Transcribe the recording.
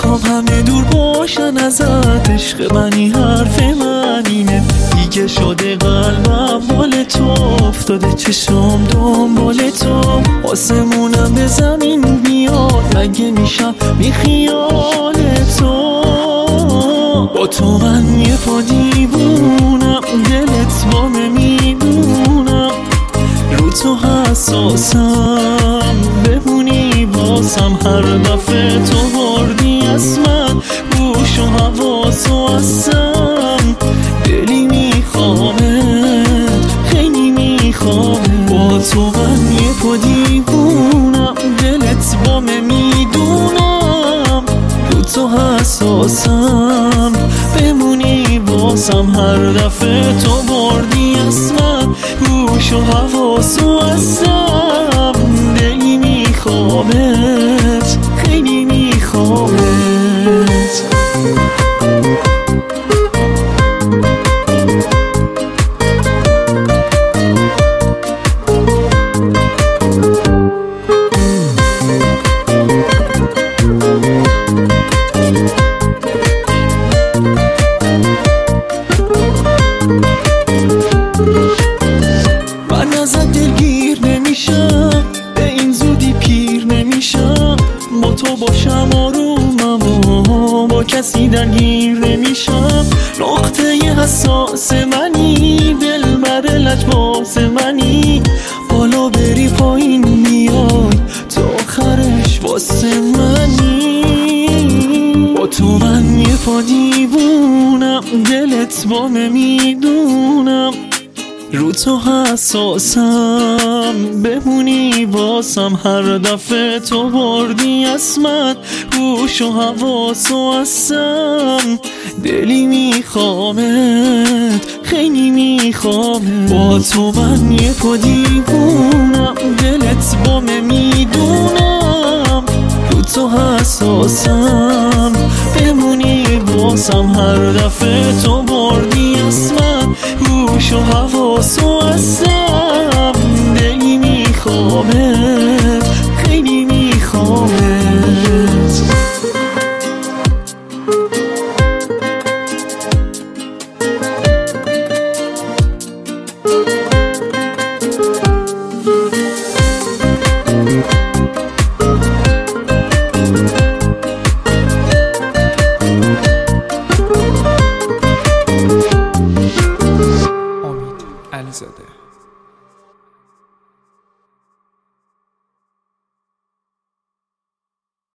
میخوام همه دور باشن ازت، عشق منی حرف من اینه دیگه، شده قلبم بال تو، افتاده چشم دنبال تو، آسمونم به زمین بیاد مگه میشم بی خیال تو. با تو من یه پا دیوونم، دلت بامه میدونم، رو تو حساسم بمونی واسم، هر دفعه تو بردی از من گوش و حواس و هستم، دلی میخوامت خیلی میخوامت. با تو من یه پا دیوونم، دلت بامه میدونم، رو تو حساسم بمونی واسم، هر دفعه تو بردی از من گوش و حواس و هستم، دلی میخوامت خیلی میخوامت. به این زودی پیر نمیشم، با تو باشم آرومم و با کسی درگیر نمیشم، نقطه حساس منی، دل بر لجباس منی، بالا بری پایین میای تا آخرش واسه منی. با تو من یه پا دیوونم، دلت بامه میدونم، رو تو حساسم بمونی واسم، هر دفعه تو بردی از من گوش و حواس و هستم، دلی میخوامت خیلی میخوامت. با تو من یه پا دیوونم، دلت بامه میدونم، رو تو حساسم بمونی واسم، هر دفعه تو بردی از من گوش و حواس و هستم، دلی میخوامت خیلی میخوامت. علیزاده